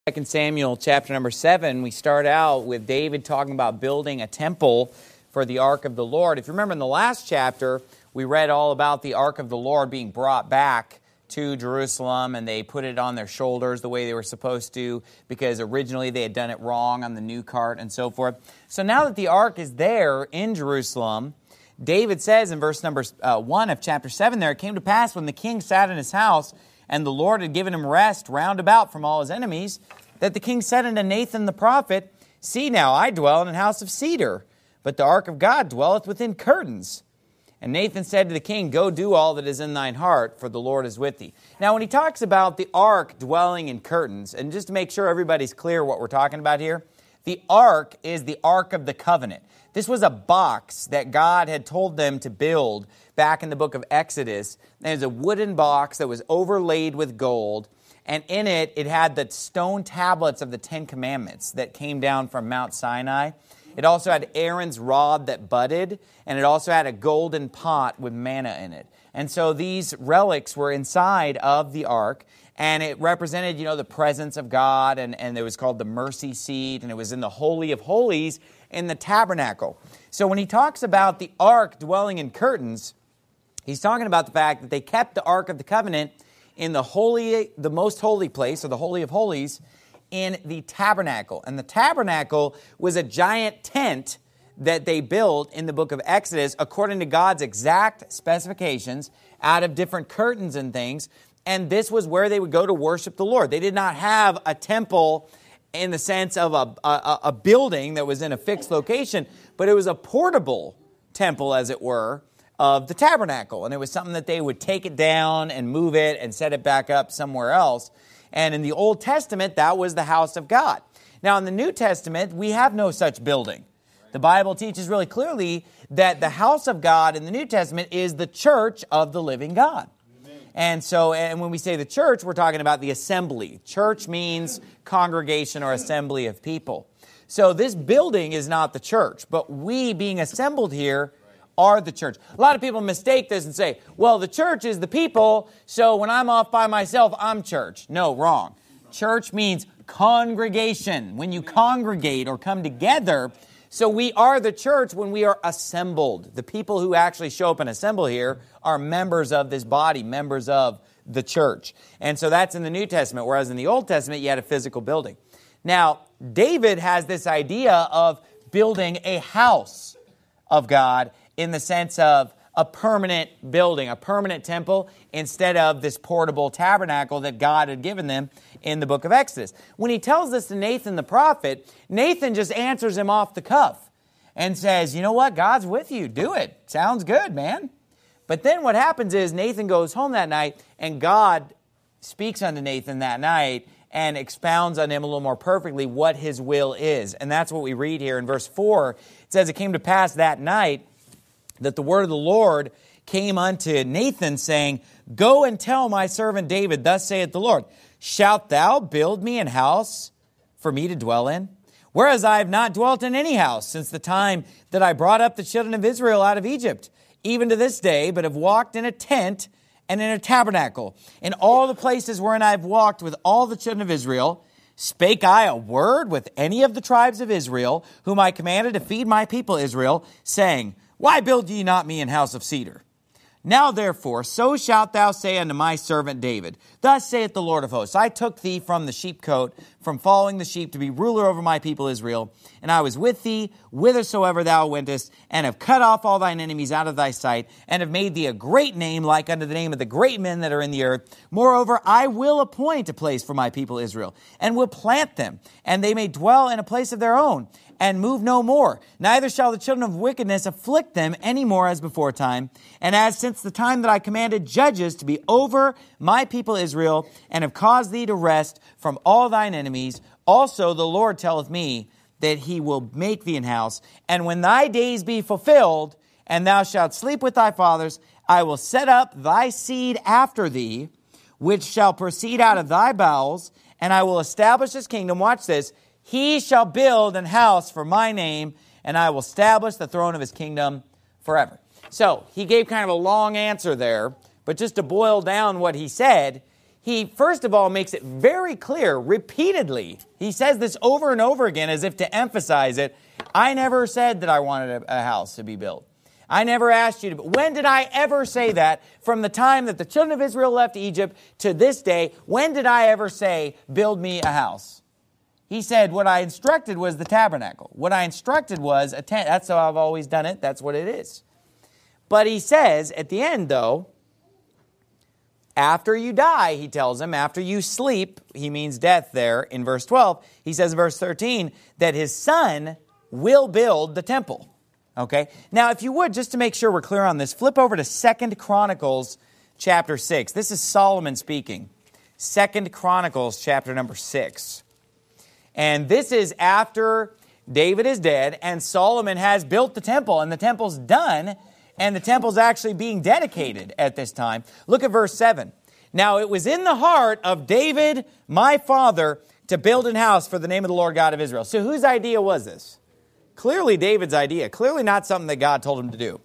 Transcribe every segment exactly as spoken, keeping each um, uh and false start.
Second Samuel chapter number seven, we start out with David talking about building a temple for the Ark of the Lord. If you remember in the last chapter, we read all about the Ark of the Lord being brought back to Jerusalem, and they put it on their shoulders the way they were supposed to, because originally they had done it wrong on the new cart and so forth. So now that the Ark is there in Jerusalem, David says in verse number uh, one of chapter seven there, "It came to pass when the king sat in his house, and the Lord had given him rest round about from all his enemies, that the king said unto Nathan the prophet, See now, I dwell in a house of cedar, but the ark of God dwelleth within curtains. And Nathan said to the king, Go do all that is in thine heart, for the Lord is with thee." Now when he talks about the ark dwelling in curtains, and just to make sure everybody's clear what we're talking about here, the ark is the Ark of the Covenant. This was a box that God had told them to build back in the book of Exodus. There's a wooden box that was overlaid with gold, and in it, it had the stone tablets of the Ten Commandments that came down from Mount Sinai. It also had Aaron's rod that budded, and it also had a golden pot with manna in it. And so these relics were inside of the ark, and it represented, you know, the presence of God, and, and it was called the mercy seat, and it was in the Holy of Holies in the tabernacle. So when he talks about the ark dwelling in curtains, he's talking about the fact that they kept the Ark of the Covenant in the holy, the most holy place, or the Holy of Holies, in the tabernacle. And the tabernacle was a giant tent that they built in the book of Exodus according to God's exact specifications out of different curtains and things. And this was where they would go to worship the Lord. They did not have a temple in the sense of a, a, a building that was in a fixed location, but it was a portable temple, as it were, of the tabernacle. And it was something that they would take it down and move it and set it back up somewhere else. And in the Old Testament, that was the house of God. Now, in the New Testament, we have no such building. The Bible teaches really clearly that the house of God in the New Testament is the church of the living God. And so, and when we say the church, we're talking about the assembly. Church means congregation or assembly of people. So this building is not the church, but we being assembled here are the church. A lot of people mistake this and say, well, the church is the people, so when I'm off by myself, I'm church. No, wrong. Church means congregation. When you congregate or come together, so we are the church when we are assembled. The people who actually show up and assemble here are members of this body, members of the church. And so that's in the New Testament, whereas in the Old Testament, you had a physical building. Now, David has this idea of building a house of God in the sense of a permanent building, a permanent temple, instead of this portable tabernacle that God had given them in the book of Exodus. When he tells this to Nathan the prophet, Nathan just answers him off the cuff and says, you know what, God's with you, do it. Sounds good, man. But then what happens is Nathan goes home that night, and God speaks unto Nathan that night and expounds on him a little more perfectly what his will is. And that's what we read here in verse four. It says, It came to pass that night that the word of the Lord came unto Nathan, saying, Go and tell my servant David, Thus saith the Lord, Shalt thou build me an house for me to dwell in? Whereas I have not dwelt in any house since the time that I brought up the children of Israel out of Egypt, even to this day, but have walked in a tent and in a tabernacle. In all the places wherein I have walked with all the children of Israel, spake I a word with any of the tribes of Israel, whom I commanded to feed my people Israel, saying, Why build ye not me an house of cedar? Now therefore, so shalt thou say unto my servant David, Thus saith the Lord of hosts, I took thee from the sheepcote, from following the sheep, to be ruler over my people Israel. And I was with thee whithersoever thou wentest, and have cut off all thine enemies out of thy sight, and have made thee a great name, like unto the name of the great men that are in the earth. Moreover, I will appoint a place for my people Israel, and will plant them, and they may dwell in a place of their own, and move no more. Neither shall the children of wickedness afflict them any more as before time. And as since the time that I commanded judges to be over my people Israel, and have caused thee to rest from all thine enemies, also the Lord telleth me that he will make thee an house. And when thy days be fulfilled, and thou shalt sleep with thy fathers, I will set up thy seed after thee, which shall proceed out of thy bowels, and I will establish his kingdom. Watch this. He shall build an house for my name, and I will establish the throne of his kingdom forever. So he gave kind of a long answer there, but just to boil down what he said, he first of all makes it very clear repeatedly. He says this over and over again as if to emphasize it. I never said that I wanted a, a house to be built. I never asked you to. When did I ever say that? From the time that the children of Israel left Egypt to this day, when did I ever say, build me a house? He said, what I instructed was the tabernacle. What I instructed was a tent. That's how I've always done it. That's what it is. But he says at the end, though, after you die, he tells him, after you sleep, he means death there in verse twelve. He says in verse thirteen that his son will build the temple. Okay? Now, if you would, just to make sure we're clear on this, flip over to Second Chronicles chapter six. This is Solomon speaking. Second Chronicles chapter number six. And this is after David is dead and Solomon has built the temple and the temple's done and the temple's actually being dedicated at this time. Look at verse seven. Now it was in the heart of David, my father, to build an house for the name of the Lord God of Israel. So whose idea was this? Clearly David's idea. Clearly not something that God told him to do.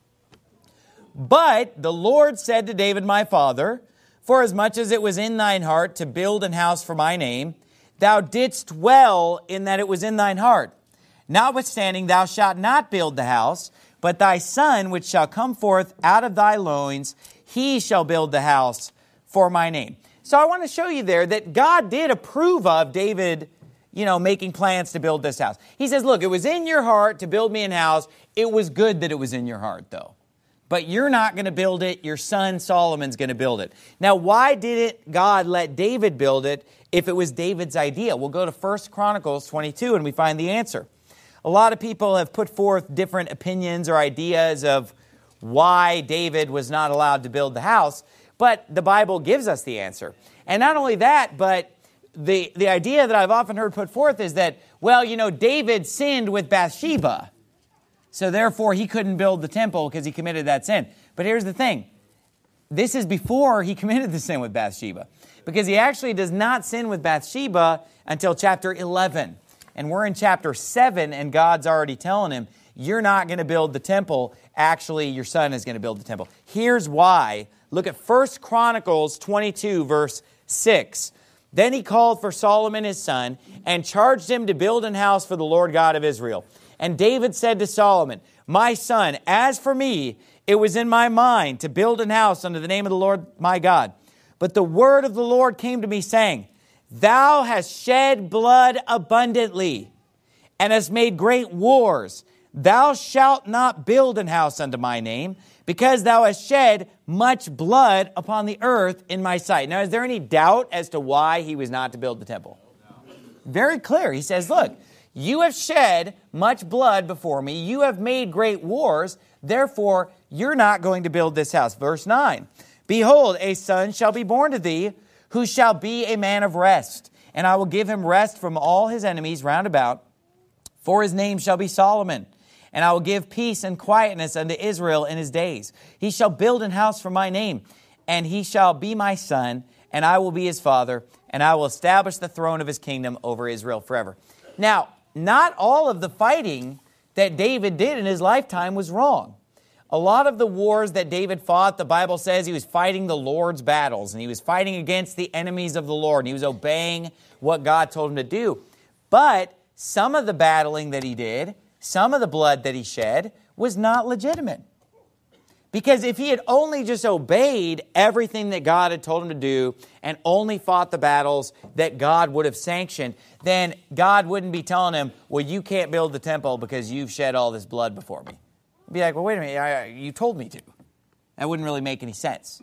But the Lord said to David, my father, for as much as it was in thine heart to build an house for my name, thou didst well in that it was in thine heart. Notwithstanding, thou shalt not build the house, but thy son, which shall come forth out of thy loins, he shall build the house for my name. So I want to show you there that God did approve of David, you know, making plans to build this house. He says, look, it was in your heart to build me an house. It was good that it was in your heart, though. But you're not going to build it. Your son Solomon's going to build it. Now, why didn't God let David build it if it was David's idea? We'll go to First Chronicles twenty-two and we find the answer. A lot of people have put forth different opinions or ideas of why David was not allowed to build the house, but the Bible gives us the answer. And not only that, but the, the idea that I've often heard put forth is that, well, you know, David sinned with Bathsheba, so therefore he couldn't build the temple because he committed that sin. But here's the thing. This is before he committed the sin with Bathsheba, because he actually does not sin with Bathsheba until chapter eleven. And we're in chapter seven, and God's already telling him, you're not going to build the temple. Actually, your son is going to build the temple. Here's why. Look at First Chronicles twenty-two, verse six. Then he called for Solomon his son, and charged him to build an house for the Lord God of Israel. And David said to Solomon, my son, as for me, it was in my mind to build an house under the name of the Lord my God. But the word of the Lord came to me, saying, thou hast shed blood abundantly, and hast made great wars. Thou shalt not build an house unto my name, because thou hast shed much blood upon the earth in my sight. Now, is there any doubt as to why he was not to build the temple? Very clear. He says, look, you have shed much blood before me. You have made great wars. Therefore, you're not going to build this house. Verse nine, behold, a son shall be born to thee, who shall be a man of rest. And I will give him rest from all his enemies round about. For his name shall be Solomon. And I will give peace and quietness unto Israel in his days. He shall build an house for my name, and he shall be my son, and I will be his father, and I will establish the throne of his kingdom over Israel forever. Now, not all of the fighting that David did in his lifetime was wrong. A lot of the wars that David fought, the Bible says he was fighting the Lord's battles, and he was fighting against the enemies of the Lord, and he was obeying what God told him to do. But some of the battling that he did, some of the blood that he shed, was not legitimate. Because if he had only just obeyed everything that God had told him to do and only fought the battles that God would have sanctioned, then God wouldn't be telling him, well, you can't build the temple because you've shed all this blood before me. He'd be like, well, wait a minute, I, you told me to. That wouldn't really make any sense.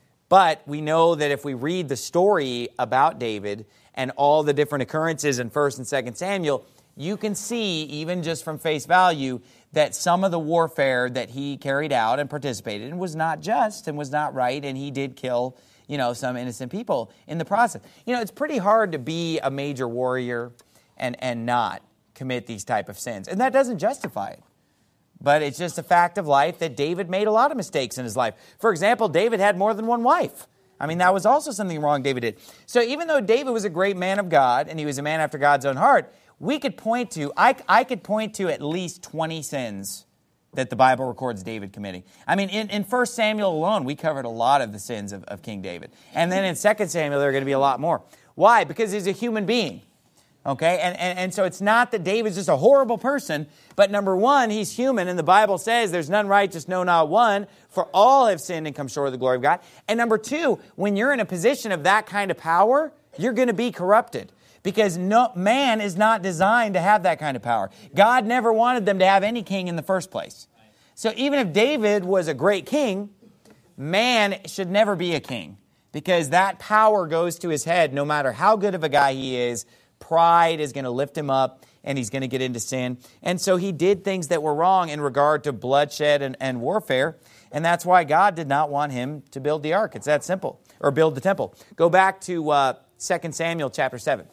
But we know that if we read the story about David and all the different occurrences in First and Second Samuel, you can see, even just from face value, that some of the warfare that he carried out and participated in was not just and was not right, and he did kill, you know, some innocent people in the process. You know, it's pretty hard to be a major warrior and, and not commit these type of sins. And that doesn't justify it. But it's just a fact of life that David made a lot of mistakes in his life. For example, David had more than one wife. I mean, that was also something wrong David did. So even though David was a great man of God, and he was a man after God's own heart, we could point to, I, I could point to at least twenty sins that the Bible records David committing. I mean, in, in First Samuel alone, we covered a lot of the sins of, of King David. And then in Second Samuel, there are going to be a lot more. Why? Because he's a human being. Okay? And, and, and so it's not that David's just a horrible person, but number one, he's human, and the Bible says there's none righteous, no, not one, for all have sinned and come short of the glory of God. And number two, when you're in a position of that kind of power, you're going to be corrupted. Because no, man is not designed to have that kind of power. God never wanted them to have any king in the first place. So even if David was a great king, man should never be a king. Because that power goes to his head no matter how good of a guy he is. Pride is going to lift him up and he's going to get into sin. And so he did things that were wrong in regard to bloodshed and, and warfare. And that's why God did not want him to build the ark. It's that simple. Or build the temple. Go back to uh, Second Samuel chapter seven.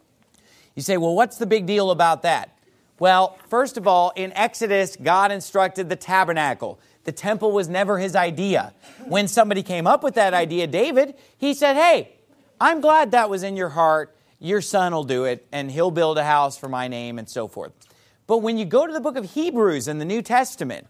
You say, well, what's the big deal about that? Well, first of all, in Exodus, God instructed the tabernacle. The temple was never his idea. When somebody came up with that idea, David, he said, hey, I'm glad that was in your heart. Your son will do it, and he'll build a house for my name and so forth. But when you go to the book of Hebrews in the New Testament,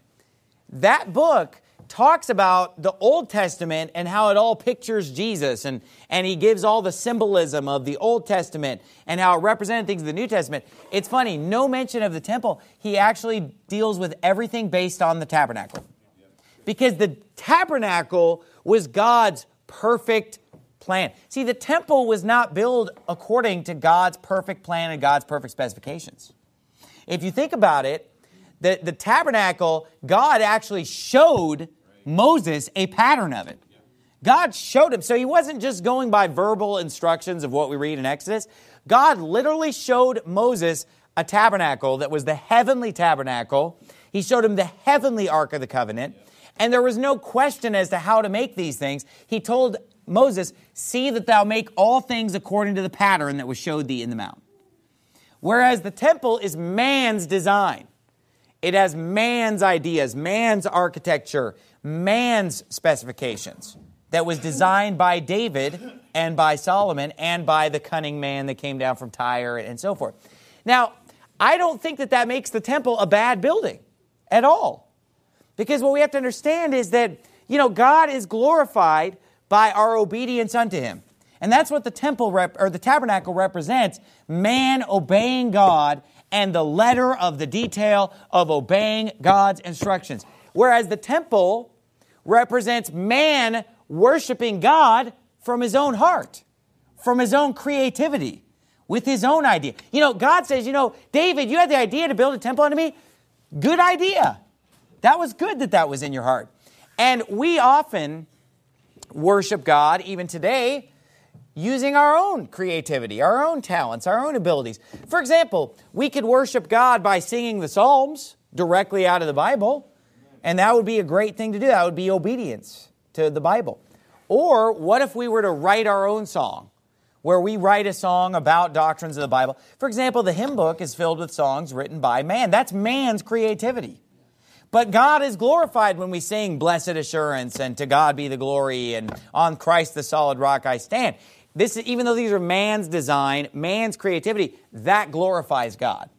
that book talks about the Old Testament and how it all pictures Jesus. And, and he gives all the symbolism of the Old Testament and how it represented things of the New Testament. It's funny, no mention of the temple. He actually deals with everything based on the tabernacle. Because the tabernacle was God's perfect plan. See, the temple was not built according to God's perfect plan and God's perfect specifications. If you think about it, the, the tabernacle, God actually showed Moses a pattern of it. God showed him. So he wasn't just going by verbal instructions of what we read in Exodus. God literally showed Moses a tabernacle that was the heavenly tabernacle. He showed him the heavenly Ark of the Covenant. And there was no question as to how to make these things. He told Moses, see that thou make all things according to the pattern that was showed thee in the mount. Whereas the temple is man's design. It has man's ideas, man's architecture, man's specifications that was designed by David and by Solomon and by the cunning man that came down from Tyre and so forth. Now, I don't think that that makes the temple a bad building at all. Because what we have to understand is that, you know, God is glorified by our obedience unto him. And that's what the temple rep, or the tabernacle represents, man obeying God and the letter of the detail of obeying God's instructions. Whereas the temple represents man worshiping God from his own heart, from his own creativity, with his own idea. You know, God says, you know, David, you had the idea to build a temple unto me. Good idea. That was good that that was in your heart. And we often worship God, even today, using our own creativity, our own talents, our own abilities. For example, we could worship God by singing the Psalms directly out of the Bible, and that would be a great thing to do. That would be obedience to the Bible. Or what if we were to write our own song, where we write a song about doctrines of the Bible? For example, the hymn book is filled with songs written by man. That's man's creativity. But God is glorified when we sing Blessed Assurance and To God Be the Glory and On Christ the Solid Rock I Stand. This, even though these are man's design, man's creativity, that glorifies God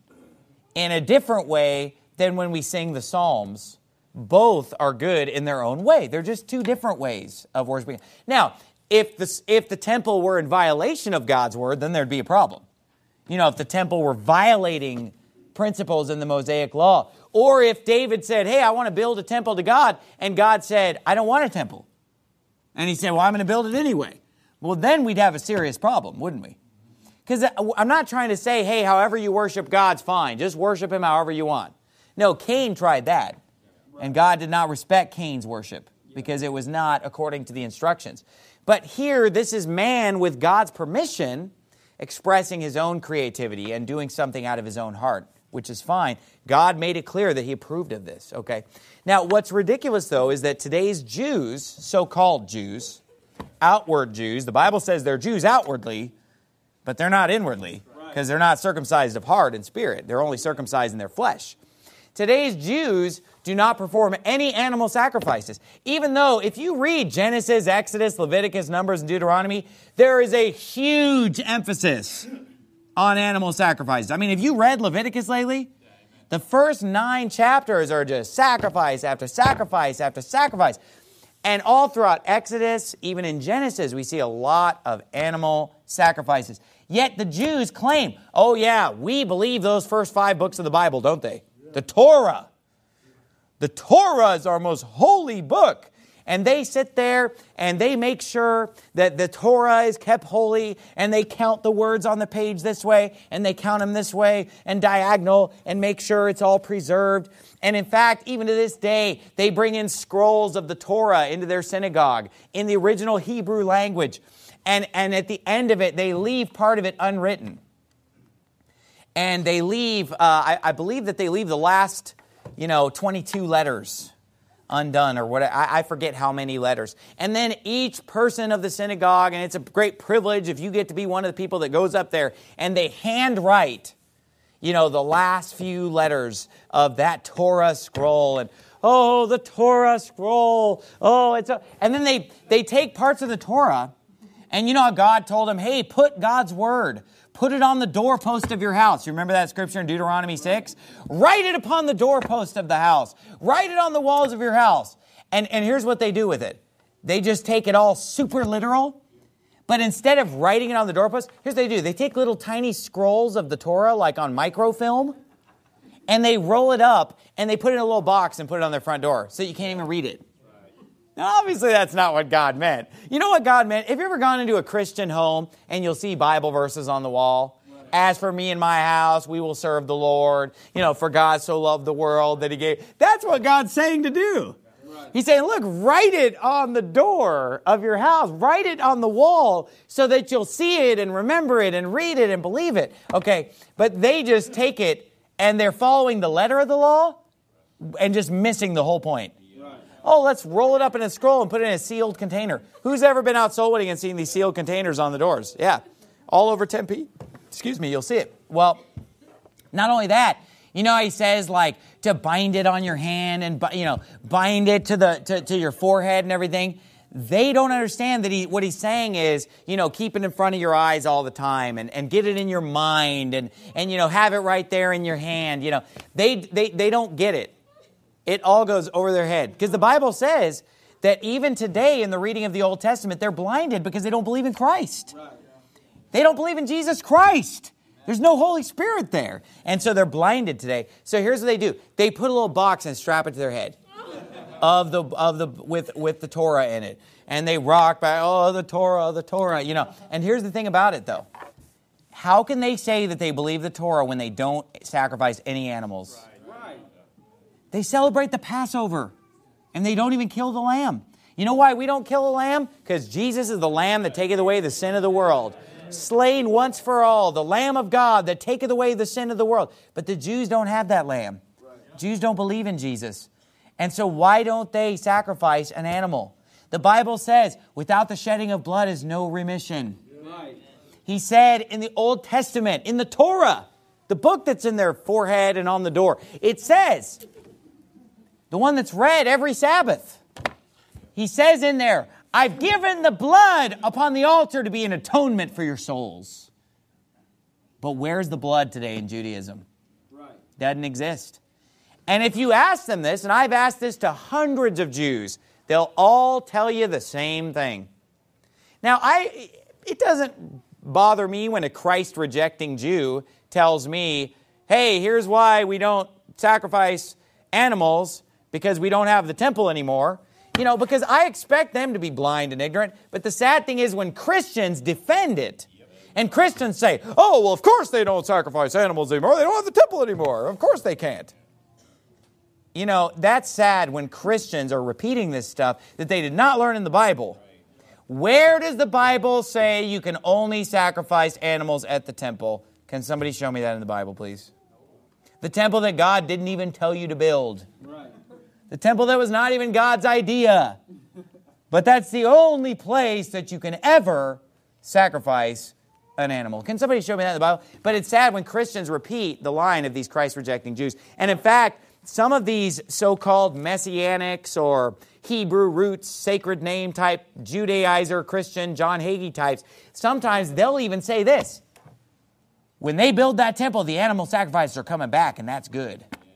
in a different way than when we sing the Psalms. Both are good in their own way. They're just two different ways of worshiping. Now, if the, if the temple were in violation of God's word, then there'd be a problem. You know, if the temple were violating principles in the Mosaic Law, or if David said, hey, I want to build a temple to God, and God said, I don't want a temple. And he said, well, I'm going to build it anyway. Well, then we'd have a serious problem, wouldn't we? Because I'm not trying to say, hey, however you worship God's fine. Just worship him however you want. No, Cain tried that. And God did not respect Cain's worship because it was not according to the instructions. But here, this is man with God's permission expressing his own creativity and doing something out of his own heart, which is fine. God made it clear that he approved of this, okay? Now, what's ridiculous, though, is that today's Jews, so-called Jews, outward Jews, the Bible says they're Jews outwardly, but they're not inwardly, because they're not circumcised of heart and spirit. They're only circumcised in their flesh. Today's Jews do not perform any animal sacrifices. Even though, if you read Genesis, Exodus, Leviticus, Numbers, and Deuteronomy, there is a huge emphasis on animal sacrifices. I mean, have you read Leviticus lately? The first nine chapters are just sacrifice after sacrifice after sacrifice. And all throughout Exodus, even in Genesis, we see a lot of animal sacrifices. Yet the Jews claim, oh yeah, we believe those first five books of the Bible, don't they? The Torah. The Torah is our most holy book. And they sit there and they make sure that the Torah is kept holy, and they count the words on the page this way and they count them this way and diagonal and make sure it's all preserved. And in fact, even to this day, they bring in scrolls of the Torah into their synagogue in the original Hebrew language. And, and at the end of it, they leave part of it unwritten. And they leave, uh, I, I believe that they leave the last, you know, twenty-two letters undone, or what, I, I forget how many letters. And then each person of the synagogue, and it's a great privilege if you get to be one of the people that goes up there, and they handwrite, you know, the last few letters of that Torah scroll. And, oh, the Torah scroll. Oh, it's a... And then they, they take parts of the Torah, and you know how God told them, hey, put God's word. Put it on the doorpost of your house. You remember that scripture in Deuteronomy six? Write it upon the doorpost of the house. Write it on the walls of your house. And, and here's what they do with it. They just take it all super literal. But instead of writing it on the doorpost, here's what they do. They take little tiny scrolls of the Torah, like on microfilm, and they roll it up, and they put it in a little box and put it on their front door so you can't even read it. Now, obviously, that's not what God meant. You know what God meant? Have you ever gone into a Christian home and you'll see Bible verses on the wall? Right. As for me and my house, we will serve the Lord. You know, for God so loved the world that he gave. That's what God's saying to do. Right. He's saying, look, write it on the door of your house. Write it on the wall so that you'll see it and remember it and read it and believe it. Okay, but they just take it and they're following the letter of the law and just missing the whole point. Oh, let's roll it up in a scroll and put it in a sealed container. Who's ever been out soul winning and seen these sealed containers on the doors? Yeah. All over Tempe. Excuse me, you'll see it. Well, not only that, you know how he says, like, to bind it on your hand and, you know, bind it to the to, to your forehead and everything. They don't understand that he what he's saying is, you know, keep it in front of your eyes all the time and, and get it in your mind and, and, you know, have it right there in your hand. You know, they they they don't get it. It all goes over their head. Because the Bible says that even today in the reading of the Old Testament, they're blinded because they don't believe in Christ. They don't believe in Jesus Christ. There's no Holy Spirit there. And so they're blinded today. So here's what they do. They put a little box and strap it to their head of the of the with, with the Torah in it. And they rock back, oh, the Torah, the Torah, you know. And here's the thing about it, though. How can they say that they believe the Torah when they don't sacrifice any animals? They celebrate the Passover, and they don't even kill the lamb. You know why we don't kill a lamb? Because Jesus is the Lamb that taketh away the sin of the world. Slain once for all, the Lamb of God that taketh away the sin of the world. But the Jews don't have that lamb. Jews don't believe in Jesus. And so why don't they sacrifice an animal? The Bible says, without the shedding of blood is no remission. He said in the Old Testament, in the Torah, the book that's in their forehead and on the door, it says... the one that's read every Sabbath. He says in there, I've given the blood upon the altar to be an atonement for your souls. But where's the blood today in Judaism? Right. Doesn't exist. And if you ask them this, and I've asked this to hundreds of Jews, they'll all tell you the same thing. Now, I it doesn't bother me when a Christ-rejecting Jew tells me, hey, here's why we don't sacrifice animals, because we don't have the temple anymore. You know, because I expect them to be blind and ignorant. But the sad thing is when Christians defend it, and Christians say, oh, well, of course they don't sacrifice animals anymore. They don't have the temple anymore. Of course they can't. You know, that's sad when Christians are repeating this stuff that they did not learn in the Bible. Where does the Bible say you can only sacrifice animals at the temple? Can somebody show me that in the Bible, please? The temple that God didn't even tell you to build. The temple that was not even God's idea. But that's the only place that you can ever sacrifice an animal. Can somebody show me that in the Bible? But it's sad when Christians repeat the line of these Christ-rejecting Jews. And in fact, some of these so-called Messianics or Hebrew roots, sacred name type, Judaizer, Christian, John Hagee types, sometimes they'll even say this. When they build that temple, the animal sacrifices are coming back, and that's good.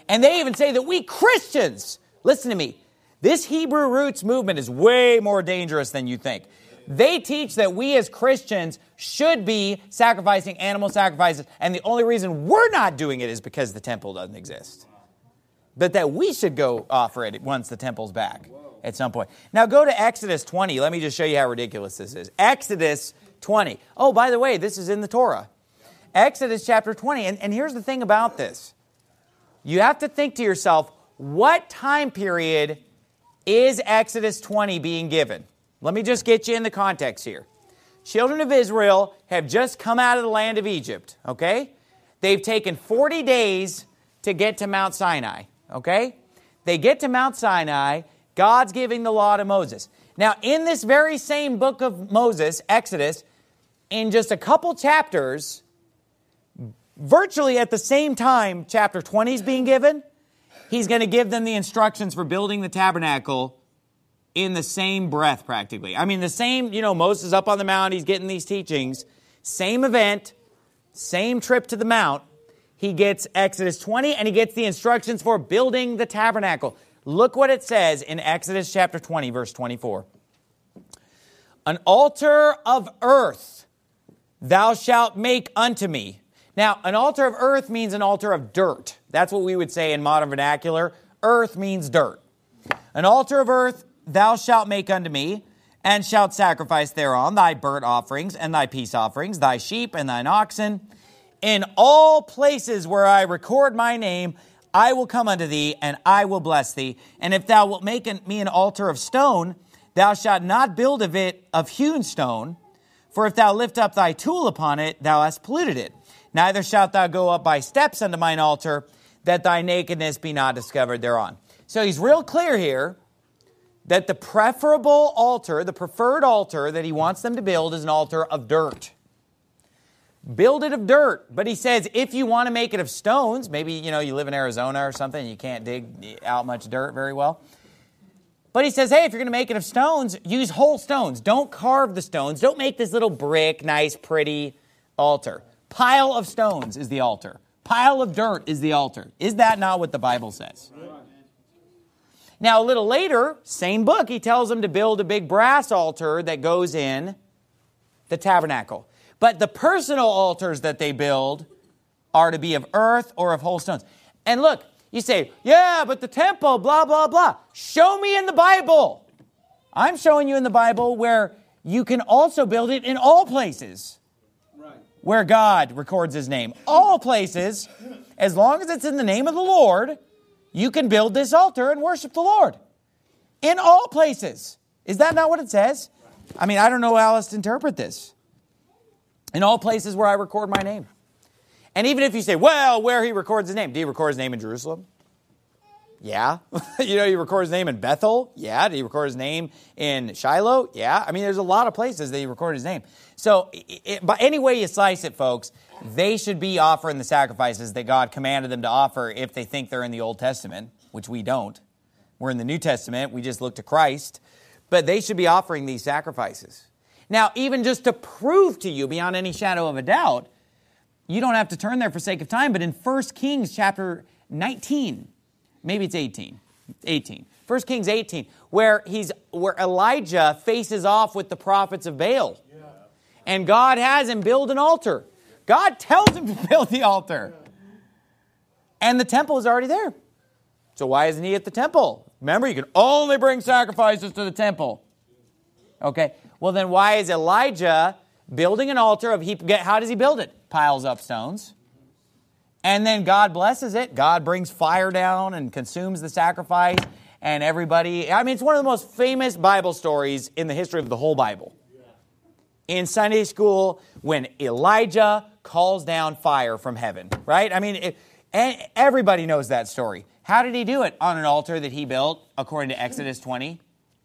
And they even say that we Christians, listen to me, this Hebrew roots movement is way more dangerous than you think. They teach that we as Christians should be sacrificing animal sacrifices, and the only reason we're not doing it is because the temple doesn't exist. But that we should go offer it once the temple's back at some point. Now go to Exodus twenty. Let me just show you how ridiculous this is. Exodus twenty. Oh, by the way, this is in the Torah. Exodus chapter twenty. And, and here's the thing about this. You have to think to yourself, what time period is Exodus twenty being given? Let me just get you in the context here. Children of Israel have just come out of the land of Egypt, okay? They've taken forty days to get to Mount Sinai, okay? They get to Mount Sinai. God's giving the law to Moses. Now, in this very same book of Moses, Exodus, in just a couple chapters, virtually at the same time chapter twenty is being given, he's going to give them the instructions for building the tabernacle in the same breath, practically. I mean, the same, you know, Moses is up on the mount, he's getting these teachings, same event, same trip to the mount. He gets Exodus twenty, and he gets the instructions for building the tabernacle. Look what it says in Exodus chapter twenty, verse twenty-four. An altar of earth thou shalt make unto me. Now, an altar of earth means an altar of dirt. That's what we would say in modern vernacular. Earth means dirt. An altar of earth thou shalt make unto me, and shalt sacrifice thereon thy burnt offerings and thy peace offerings, thy sheep and thine oxen. In all places where I record my name, I will come unto thee, and I will bless thee. And if thou wilt make me an altar of stone, thou shalt not build of it of hewn stone, for if thou lift up thy tool upon it, thou hast polluted it. Neither shalt thou go up by steps unto mine altar, that thy nakedness be not discovered thereon. So he's real clear here that the preferable altar, the preferred altar that he wants them to build is an altar of dirt. Build it of dirt. But he says, if you want to make it of stones, maybe, you know, you live in Arizona or something, and you can't dig out much dirt very well. But he says, hey, if you're going to make it of stones, use whole stones. Don't carve the stones. Don't make this little brick, nice, pretty altar. Pile of stones is the altar. Pile of dirt is the altar. Is that not what the Bible says? Now, a little later, same book, he tells them to build a big brass altar that goes in the tabernacle. But the personal altars that they build are to be of earth or of whole stones. And look, you say, yeah, but the temple, blah, blah, blah. Show me in the Bible. I'm showing you in the Bible where you can also build it in all places where God records his name. All places, as long as it's in the name of the Lord, you can build this altar and worship the Lord. In all places. Is that not what it says? I mean, I don't know how else to interpret this. In all places where I record my name. And even if you say, well, where he records his name. Do you record his name in Jerusalem? Yeah. You know, you record his name in Bethel? Yeah. Did he record his name in Shiloh? Yeah. I mean, there's a lot of places that he recorded his name. So, it, by any way you slice it, folks, they should be offering the sacrifices that God commanded them to offer if they think they're in the Old Testament, which we don't. We're in the New Testament. We just look to Christ. But they should be offering these sacrifices. Now, even just to prove to you beyond any shadow of a doubt, you don't have to turn there for sake of time, but in First Kings chapter nineteen, maybe it's eighteen, eighteen. First Kings eighteen, where he's where Elijah faces off with the prophets of Baal. Yeah. And God has him build an altar. God tells him to build the altar. And the temple is already there. So why isn't he at the temple? Remember, you can only bring sacrifices to the temple. Okay, well then why is Elijah building an altar of heap? How does he build it? Piles up stones. And then God blesses it. God brings fire down and consumes the sacrifice. And everybody, I mean, it's one of the most famous Bible stories in the history of the whole Bible. In Sunday school, when Elijah calls down fire from heaven, right? I mean, it, and everybody knows that story. How did he do it? On an altar that he built, according to Exodus twenty.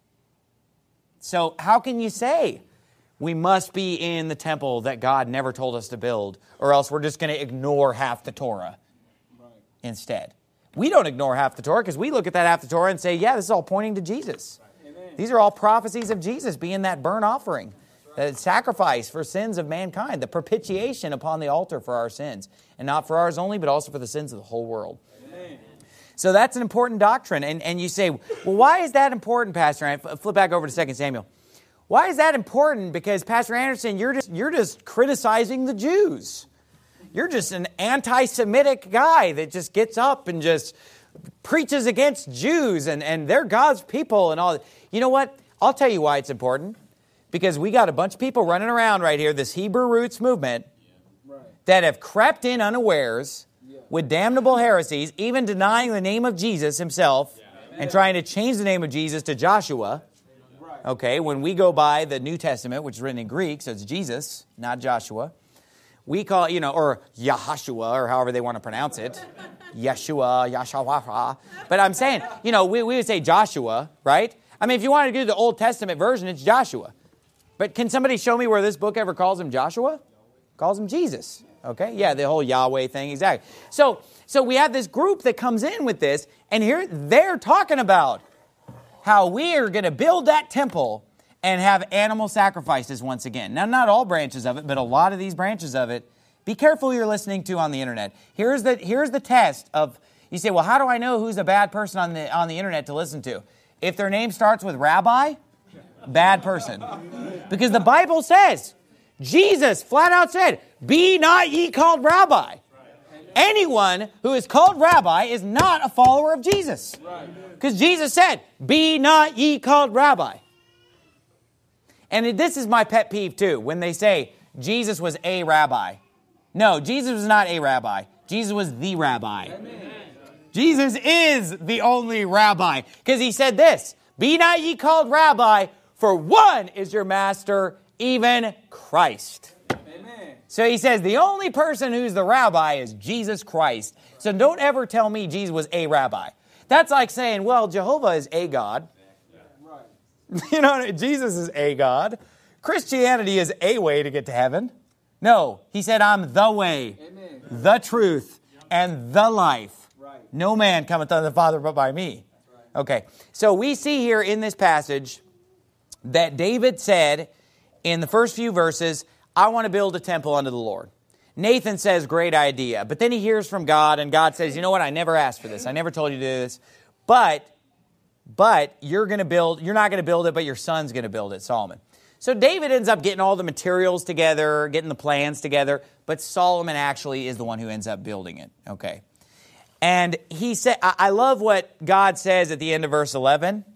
So how can you say we must be in the temple that God never told us to build, or else we're just going to ignore half the Torah instead? We don't ignore half the Torah because we look at that half the Torah and say, yeah, this is all pointing to Jesus. Amen. These are all prophecies of Jesus being that burnt offering, the sacrifice for sins of mankind, the propitiation upon the altar for our sins, and not for ours only, but also for the sins of the whole world. Amen. So that's an important doctrine. And, and you say, well, why is that important, Pastor? And I flip back over to Second Samuel. Why is that important? Because, Pastor Anderson, you're just, you're just criticizing the Jews. You're just an anti-Semitic guy that just gets up and just preaches against Jews and, and they're God's people and all. You know what? I'll tell you why it's important. Because we got a bunch of people running around right here, this Hebrew roots movement, that have crept in unawares with damnable heresies, even denying the name of Jesus himself and trying to change the name of Jesus to Joshua. Okay, when we go by the New Testament, which is written in Greek, so it's Jesus, not Joshua. We call it, you know, or Yahashua, or however they want to pronounce it. Yeshua, Yashawah. But I'm saying, you know, we, we would say Joshua, right? I mean, if you want to do the Old Testament version, it's Joshua. But can somebody show me where this book ever calls him Joshua? Calls him Jesus. Okay? Yeah, the whole Yahweh thing, exactly. So, so we have this group that comes in with this, and here they're talking about how we are going to build that temple and have animal sacrifices once again. Now, not all branches of it, but a lot of these branches of it. Be careful who you're listening to on the internet. Here's the, here's the test of, you say, well, how do I know who's a bad person on the, on the internet to listen to? If their name starts with rabbi, bad person. Because the Bible says, Jesus flat out said, be not ye called rabbi. Anyone who is called rabbi is not a follower of Jesus. Because Jesus said, be not ye called rabbi. And this is my pet peeve too, when they say Jesus was a rabbi. No, Jesus was not a rabbi. Jesus was the rabbi. Amen. Jesus is the only rabbi. Because he said this, be not ye called rabbi, for one is your master, even Christ. Amen. So he says the only person who's the rabbi is Jesus Christ. So don't ever tell me Jesus was a rabbi. That's like saying, well, Jehovah is a God. You know, Jesus is a God. Christianity is a way to get to heaven. No, he said, I'm the way, Amen. The truth, and the life. Right. No man cometh unto the Father but by me. Right. Okay, so we see here in this passage that David said in the first few verses, I want to build a temple unto the Lord. Nathan says, great idea. But then he hears from God, and God says, you know what, I never asked for this. I never told you to do this. But But you're going to build, you're not going to build it, but your son's going to build it, Solomon. So David ends up getting all the materials together, getting the plans together, but Solomon actually is the one who ends up building it. Okay. And he said, I love what God says at the end of verse eleven.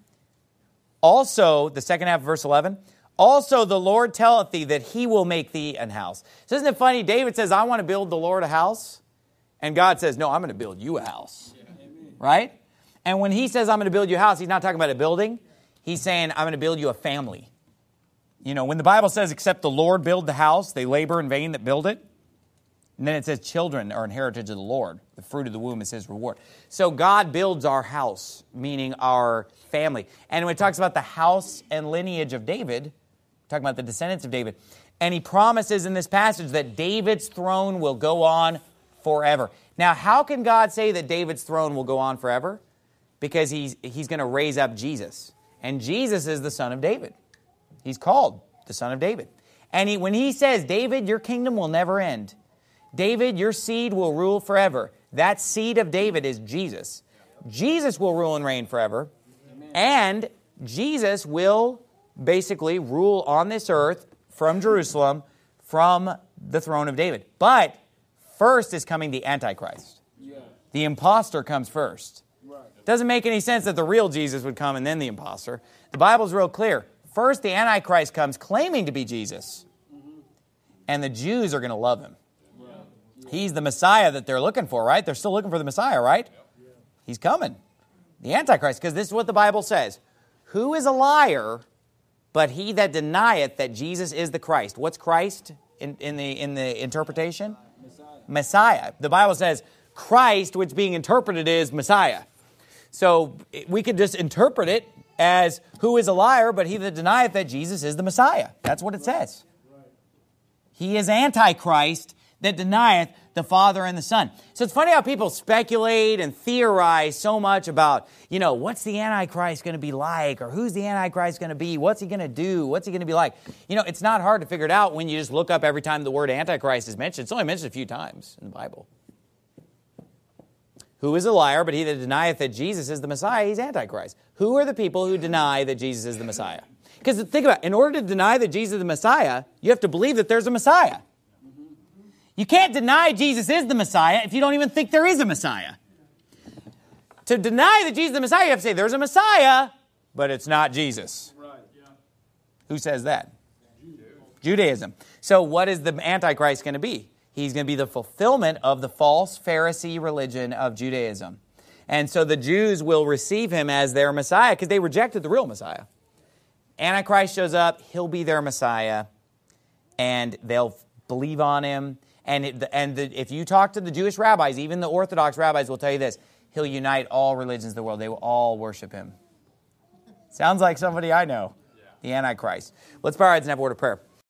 Also, the second half of verse eleven, also the Lord telleth thee that he will make thee an house. So isn't it funny? David says, I want to build the Lord a house. And God says, no, I'm going to build you a house. Right? And when he says, I'm going to build you a house, he's not talking about a building. He's saying, I'm going to build you a family. You know, when the Bible says, except the Lord build the house, they labor in vain that build it. And then it says, children are an heritage of the Lord. The fruit of the womb is his reward. So God builds our house, meaning our family. And when it talks about the house and lineage of David, talking about the descendants of David, and he promises in this passage that David's throne will go on forever. Now, how can God say that David's throne will go on forever? Because he's, he's going to raise up Jesus. And Jesus is the son of David. He's called the son of David. And he, when he says, David, your kingdom will never end. David, your seed will rule forever. That seed of David is Jesus. Jesus will rule and reign forever. Amen. And Jesus will basically rule on this earth from Jerusalem, from the throne of David. But first is coming the Antichrist. Yeah. The imposter comes first. Doesn't make any sense that the real Jesus would come and then the imposter. The Bible's real clear. First, the Antichrist comes claiming to be Jesus. And the Jews are going to love him. He's the Messiah that they're looking for, right? They're still looking for the Messiah, right? He's coming. The Antichrist, because this is what the Bible says. Who is a liar but he that denieth that Jesus is the Christ? What's Christ in, in, the, in the interpretation? Messiah. Messiah. The Bible says Christ, which being interpreted is Messiah. So we could just interpret it as who is a liar, but he that denieth that Jesus is the Messiah. That's what it says. He is Antichrist that denieth the Father and the Son. So it's funny how people speculate and theorize so much about, you know, what's the Antichrist going to be like? Or who's the Antichrist going to be? What's he going to do? What's he going to be like? You know, it's not hard to figure it out when you just look up every time the word Antichrist is mentioned. It's only mentioned a few times in the Bible. Who is a liar, but he that denieth that Jesus is the Messiah, he's Antichrist. Who are the people who deny that Jesus is the Messiah? Because think about it, in order to deny that Jesus is the Messiah, you have to believe that there's a Messiah. You can't deny Jesus is the Messiah if you don't even think there is a Messiah. To deny that Jesus is the Messiah, you have to say there's a Messiah, but it's not Jesus. Right, yeah. Who says that? Judaism. Judaism. So what is the Antichrist going to be? He's going to be the fulfillment of the false Pharisee religion of Judaism. And so the Jews will receive him as their Messiah because they rejected the real Messiah. Antichrist shows up, he'll be their Messiah, and they'll believe on him. And, it, and the, if you talk to the Jewish rabbis, even the Orthodox rabbis will tell you this, he'll unite all religions of the world. They will all worship him. Sounds like somebody I know, the Antichrist. Let's bow our heads and have a word of prayer.